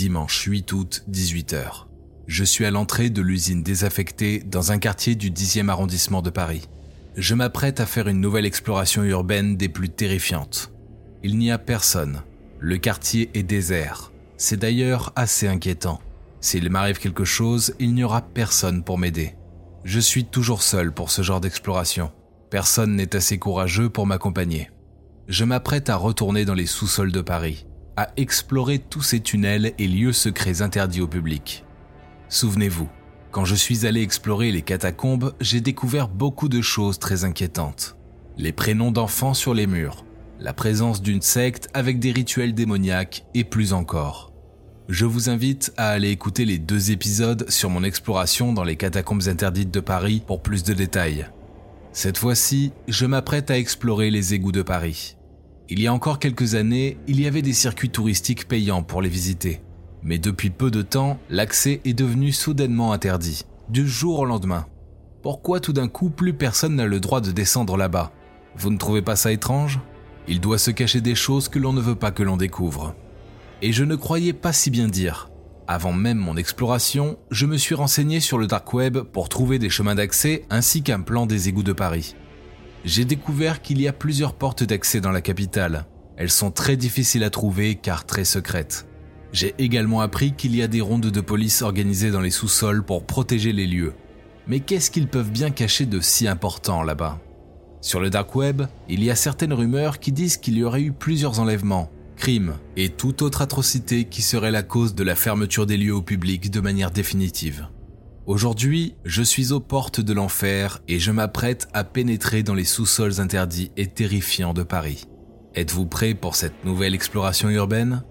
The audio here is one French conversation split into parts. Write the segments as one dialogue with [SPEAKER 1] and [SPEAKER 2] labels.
[SPEAKER 1] dimanche 8 août, 18h. Je suis à l'entrée de l'usine désaffectée dans un quartier du 10e arrondissement de Paris. Je m'apprête à faire une nouvelle exploration urbaine des plus terrifiantes. Il n'y a personne. Le quartier est désert. C'est d'ailleurs assez inquiétant. S'il m'arrive quelque chose, il n'y aura personne pour m'aider. Je suis toujours seul pour ce genre d'exploration. Personne n'est assez courageux pour m'accompagner. Je m'apprête à retourner dans les sous-sols de Paris, à explorer tous ces tunnels et lieux secrets interdits au public. Souvenez-vous, quand je suis allé explorer les catacombes, j'ai découvert beaucoup de choses très inquiétantes. Les prénoms d'enfants sur les murs, la présence d'une secte avec des rituels démoniaques et plus encore. Je vous invite à aller écouter les 2 épisodes sur mon exploration dans les catacombes interdites de Paris pour plus de détails. Cette fois-ci, je m'apprête à explorer les égouts de Paris. Il y a encore quelques années, il y avait des circuits touristiques payants pour les visiter. Mais depuis peu de temps, l'accès est devenu soudainement interdit, du jour au lendemain. Pourquoi tout d'un coup plus personne n'a le droit de descendre là-bas? Vous ne trouvez pas ça étrange? Il doit se cacher des choses que l'on ne veut pas que l'on découvre. Et je ne croyais pas si bien dire. Avant même mon exploration, je me suis renseigné sur le dark web pour trouver des chemins d'accès ainsi qu'un plan des égouts de Paris. J'ai découvert qu'il y a plusieurs portes d'accès dans la capitale. Elles sont très difficiles à trouver car très secrètes. J'ai également appris qu'il y a des rondes de police organisées dans les sous-sols pour protéger les lieux. Mais qu'est-ce qu'ils peuvent bien cacher de si important là-bas? Sur le dark web, il y a certaines rumeurs qui disent qu'il y aurait eu plusieurs enlèvements, crimes et toute autre atrocité qui serait la cause de la fermeture des lieux au public de manière définitive. Aujourd'hui, je suis aux portes de l'enfer et je m'apprête à pénétrer dans les sous-sols interdits et terrifiants de Paris. Êtes-vous prêts pour cette nouvelle exploration urbaine?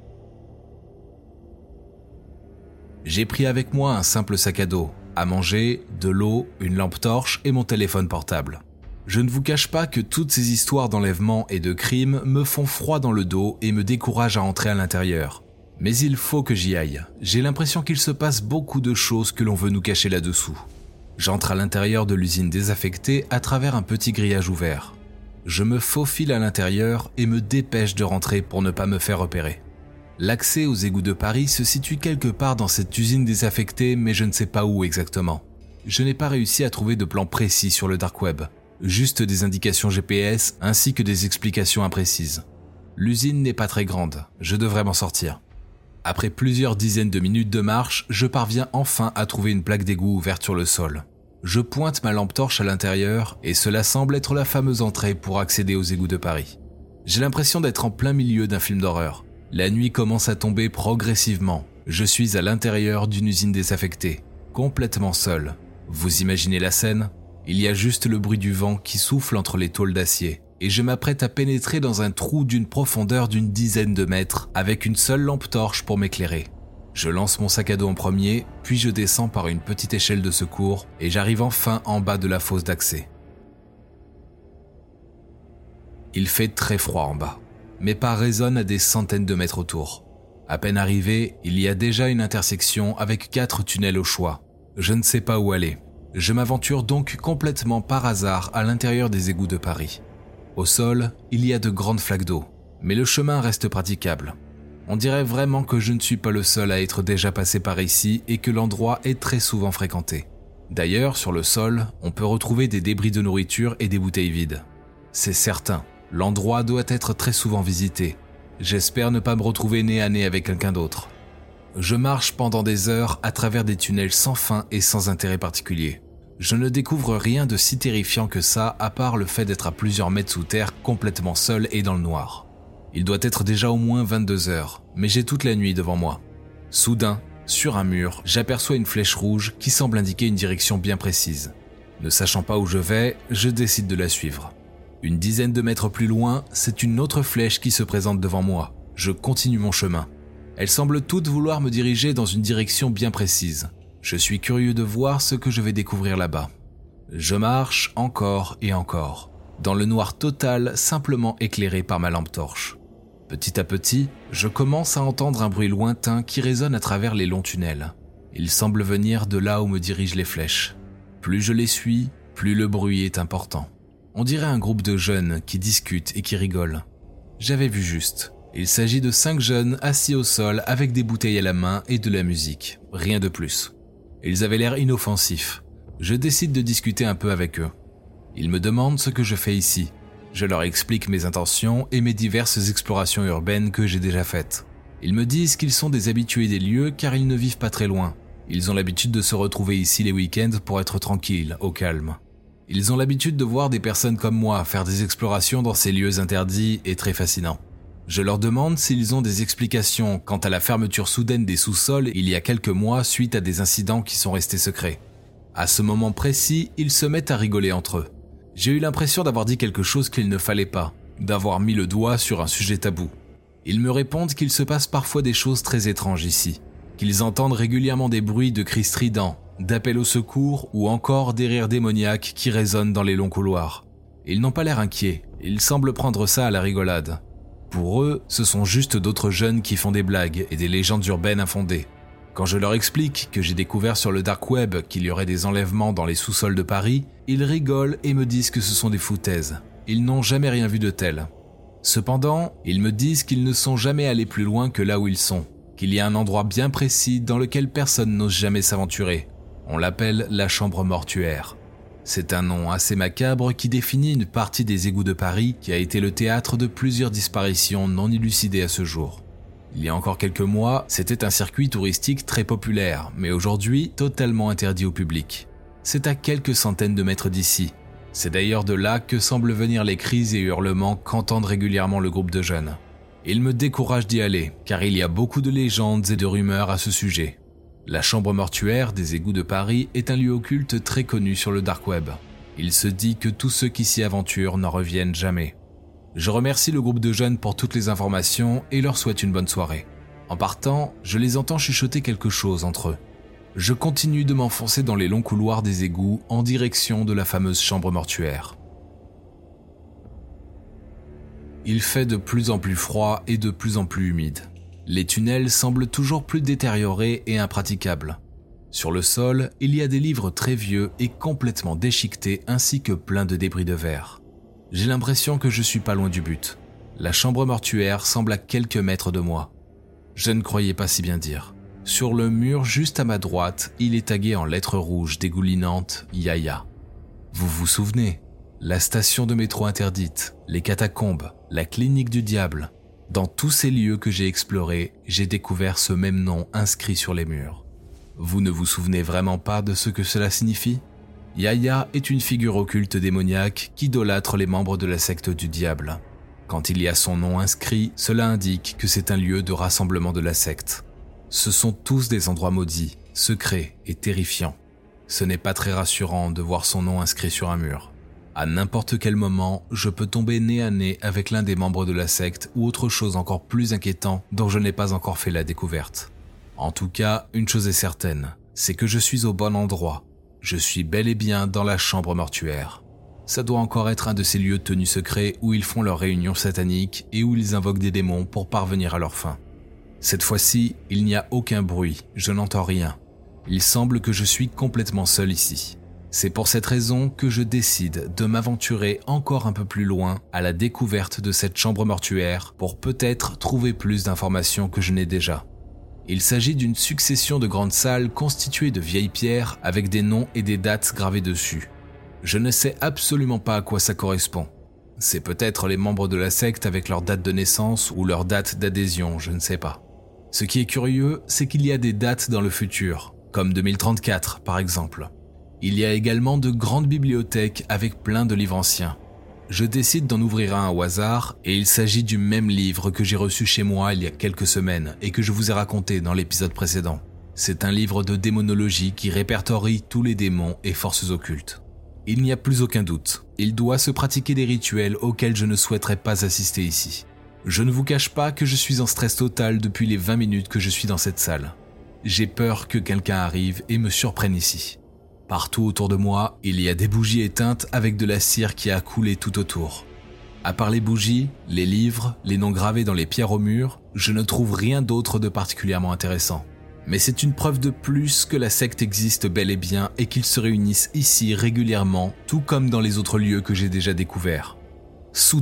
[SPEAKER 1] J'ai pris avec moi un simple sac à dos, à manger, de l'eau, une lampe torche et mon téléphone portable. Je ne vous cache pas que toutes ces histoires d'enlèvement et de crimes me font froid dans le dos et me découragent à entrer à l'intérieur. Mais il faut que j'y aille. J'ai l'impression qu'il se passe beaucoup de choses que l'on veut nous cacher là-dessous. J'entre à l'intérieur de l'usine désaffectée à travers un petit grillage ouvert. Je me faufile à l'intérieur et me dépêche de rentrer pour ne pas me faire repérer. L'accès aux égouts de Paris se situe quelque part dans cette usine désaffectée, mais je ne sais pas où exactement. Je n'ai pas réussi à trouver de plan précis sur le dark web. Juste des indications GPS ainsi que des explications imprécises. L'usine n'est pas très grande, je devrais m'en sortir. Après plusieurs dizaines de minutes de marche, je parviens enfin à trouver une plaque d'égout ouverte sur le sol. Je pointe ma lampe torche à l'intérieur et cela semble être la fameuse entrée pour accéder aux égouts de Paris. J'ai l'impression d'être en plein milieu d'un film d'horreur. La nuit commence à tomber progressivement. Je suis à l'intérieur d'une usine désaffectée, complètement seul. Vous imaginez la scène ? Il y a juste le bruit du vent qui souffle entre les tôles d'acier et je m'apprête à pénétrer dans un trou d'une profondeur d'une dizaine de mètres avec une seule lampe torche pour m'éclairer. Je lance mon sac à dos en premier, puis je descends par une petite échelle de secours et j'arrive enfin en bas de la fosse d'accès. Il fait très froid en bas. Mes pas résonnent à des centaines de mètres autour. À peine arrivé, il y a déjà une intersection avec 4 tunnels au choix. Je ne sais pas où aller. Je m'aventure donc complètement par hasard à l'intérieur des égouts de Paris. Au sol, il y a de grandes flaques d'eau, mais le chemin reste praticable. On dirait vraiment que je ne suis pas le seul à être déjà passé par ici et que l'endroit est très souvent fréquenté. D'ailleurs, sur le sol, on peut retrouver des débris de nourriture et des bouteilles vides. C'est certain, l'endroit doit être très souvent visité. J'espère ne pas me retrouver nez à nez avec quelqu'un d'autre. Je marche pendant des heures à travers des tunnels sans fin et sans intérêt particulier. Je ne découvre rien de si terrifiant que ça à part le fait d'être à plusieurs mètres sous terre complètement seul et dans le noir. Il doit être déjà au moins 22 heures, mais j'ai toute la nuit devant moi. Soudain, sur un mur, j'aperçois une flèche rouge qui semble indiquer une direction bien précise. Ne sachant pas où je vais, je décide de la suivre. Une dizaine de mètres plus loin, c'est une autre flèche qui se présente devant moi. Je continue mon chemin. Elles semblent toutes vouloir me diriger dans une direction bien précise. Je suis curieux de voir ce que je vais découvrir là-bas. Je marche encore et encore, dans le noir total simplement éclairé par ma lampe torche. Petit à petit, je commence à entendre un bruit lointain qui résonne à travers les longs tunnels. Il semble venir de là où me dirigent les flèches. Plus je les suis, plus le bruit est important. On dirait un groupe de jeunes qui discutent et qui rigolent. J'avais vu juste. Il s'agit de 5 jeunes assis au sol avec des bouteilles à la main et de la musique, rien de plus. Ils avaient l'air inoffensifs. Je décide de discuter un peu avec eux. Ils me demandent ce que je fais ici. Je leur explique mes intentions et mes diverses explorations urbaines que j'ai déjà faites. Ils me disent qu'ils sont des habitués des lieux car ils ne vivent pas très loin. Ils ont l'habitude de se retrouver ici les week-ends pour être tranquilles, au calme. Ils ont l'habitude de voir des personnes comme moi faire des explorations dans ces lieux interdits et très fascinants. Je leur demande s'ils ont des explications quant à la fermeture soudaine des sous-sols il y a quelques mois suite à des incidents qui sont restés secrets. À ce moment précis, ils se mettent à rigoler entre eux. J'ai eu l'impression d'avoir dit quelque chose qu'il ne fallait pas, d'avoir mis le doigt sur un sujet tabou. Ils me répondent qu'il se passe parfois des choses très étranges ici, qu'ils entendent régulièrement des bruits de cris stridents, d'appels au secours ou encore des rires démoniaques qui résonnent dans les longs couloirs. Ils n'ont pas l'air inquiets, ils semblent prendre ça à la rigolade. Pour eux, ce sont juste d'autres jeunes qui font des blagues et des légendes urbaines infondées. Quand je leur explique que j'ai découvert sur le dark web qu'il y aurait des enlèvements dans les sous-sols de Paris, ils rigolent et me disent que ce sont des foutaises. Ils n'ont jamais rien vu de tel. Cependant, ils me disent qu'ils ne sont jamais allés plus loin que là où ils sont, qu'il y a un endroit bien précis dans lequel personne n'ose jamais s'aventurer. On l'appelle la chambre mortuaire. C'est un nom assez macabre qui définit une partie des égouts de Paris qui a été le théâtre de plusieurs disparitions non élucidées à ce jour. Il y a encore quelques mois, c'était un circuit touristique très populaire, mais aujourd'hui totalement interdit au public. C'est à quelques centaines de mètres d'ici. C'est d'ailleurs de là que semblent venir les cris et hurlements qu'entendent régulièrement le groupe de jeunes. Ils me découragent d'y aller, car il y a beaucoup de légendes et de rumeurs à ce sujet. La chambre mortuaire des égouts de Paris est un lieu occulte très connu sur le dark web. Il se dit que tous ceux qui s'y aventurent n'en reviennent jamais. Je remercie le groupe de jeunes pour toutes les informations et leur souhaite une bonne soirée. En partant, je les entends chuchoter quelque chose entre eux. Je continue de m'enfoncer dans les longs couloirs des égouts en direction de la fameuse chambre mortuaire. Il fait de plus en plus froid et de plus en plus humide. Les tunnels semblent toujours plus détériorés et impraticables. Sur le sol, il y a des livres très vieux et complètement déchiquetés ainsi que plein de débris de verre. J'ai l'impression que je suis pas loin du but. La chambre mortuaire semble à quelques mètres de moi. Je ne croyais pas si bien dire. Sur le mur juste à ma droite, il est tagué en lettres rouges dégoulinantes « Yaya ». Vous vous souvenez ? La station de métro interdite, les catacombes, la clinique du diable. Dans tous ces lieux que j'ai explorés, j'ai découvert ce même nom inscrit sur les murs. Vous ne vous souvenez vraiment pas de ce que cela signifie ? Yaya est une figure occulte démoniaque qui idolâtre les membres de la secte du diable. Quand il y a son nom inscrit, cela indique que c'est un lieu de rassemblement de la secte. Ce sont tous des endroits maudits, secrets et terrifiants. Ce n'est pas très rassurant de voir son nom inscrit sur un mur. À n'importe quel moment, je peux tomber nez à nez avec l'un des membres de la secte ou autre chose encore plus inquiétant dont je n'ai pas encore fait la découverte. En tout cas, une chose est certaine, c'est que je suis au bon endroit. Je suis bel et bien dans la chambre mortuaire. Ça doit encore être un de ces lieux tenus secrets où ils font leurs réunions sataniques et où ils invoquent des démons pour parvenir à leur fin. Cette fois-ci, il n'y a aucun bruit, je n'entends rien. Il semble que je suis complètement seul ici. C'est pour cette raison que je décide de m'aventurer encore un peu plus loin à la découverte de cette chambre mortuaire pour peut-être trouver plus d'informations que je n'ai déjà. Il s'agit d'une succession de grandes salles constituées de vieilles pierres avec des noms et des dates gravées dessus. Je ne sais absolument pas à quoi ça correspond. C'est peut-être les membres de la secte avec leur date de naissance ou leur date d'adhésion, je ne sais pas. Ce qui est curieux, c'est qu'il y a des dates dans le futur, comme 2034 par exemple. Il y a également de grandes bibliothèques avec plein de livres anciens. Je décide d'en ouvrir un au hasard et il s'agit du même livre que j'ai reçu chez moi il y a quelques semaines et que je vous ai raconté dans l'épisode précédent. C'est un livre de démonologie qui répertorie tous les démons et forces occultes. Il n'y a plus aucun doute, il doit se pratiquer des rituels auxquels je ne souhaiterais pas assister ici. Je ne vous cache pas que je suis en stress total depuis les 20 minutes que je suis dans cette salle. J'ai peur que quelqu'un arrive et me surprenne ici. Partout autour de moi, il y a des bougies éteintes avec de la cire qui a coulé tout autour. À part les bougies, les livres, les noms gravés dans les pierres au mur, je ne trouve rien d'autre de particulièrement intéressant. Mais c'est une preuve de plus que la secte existe bel et bien et qu'ils se réunissent ici régulièrement, tout comme dans les autres lieux que j'ai déjà découverts. Soudain,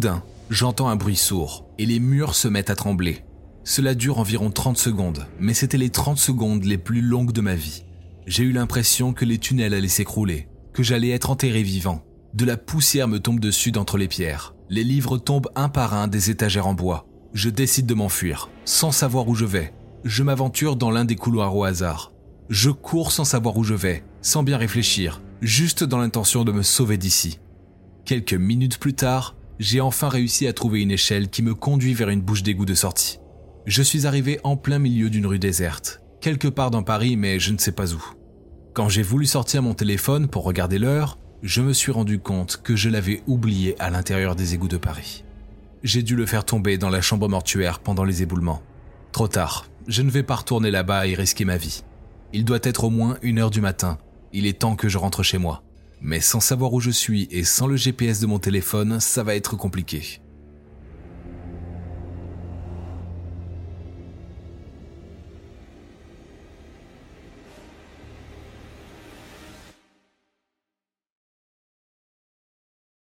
[SPEAKER 1] J'entends un bruit sourd et les murs se mettent à trembler. Cela dure environ 30 secondes, mais c'était les 30 secondes les plus longues de ma vie. J'ai eu l'impression que les tunnels allaient s'écrouler, que j'allais être enterré vivant. De la poussière me tombe dessus d'entre les pierres. Les livres tombent un par un des étagères en bois. Je décide de m'enfuir, sans savoir où je vais. Je m'aventure dans l'un des couloirs au hasard. Je cours sans savoir où je vais, sans bien réfléchir, juste dans l'intention de me sauver d'ici. Quelques minutes plus tard, j'ai enfin réussi à trouver une échelle qui me conduit vers une bouche d'égout de sortie. Je suis arrivé en plein milieu d'une rue déserte, quelque part dans Paris, mais je ne sais pas où. Quand j'ai voulu sortir mon téléphone pour regarder l'heure, je me suis rendu compte que je l'avais oublié à l'intérieur des égouts de Paris. J'ai dû le faire tomber dans la chambre mortuaire pendant les éboulements. Trop tard, je ne vais pas retourner là-bas et risquer ma vie. Il doit être au moins 1h du matin. Il est temps que je rentre chez moi. Mais sans savoir où je suis et sans le GPS de mon téléphone, ça va être compliqué.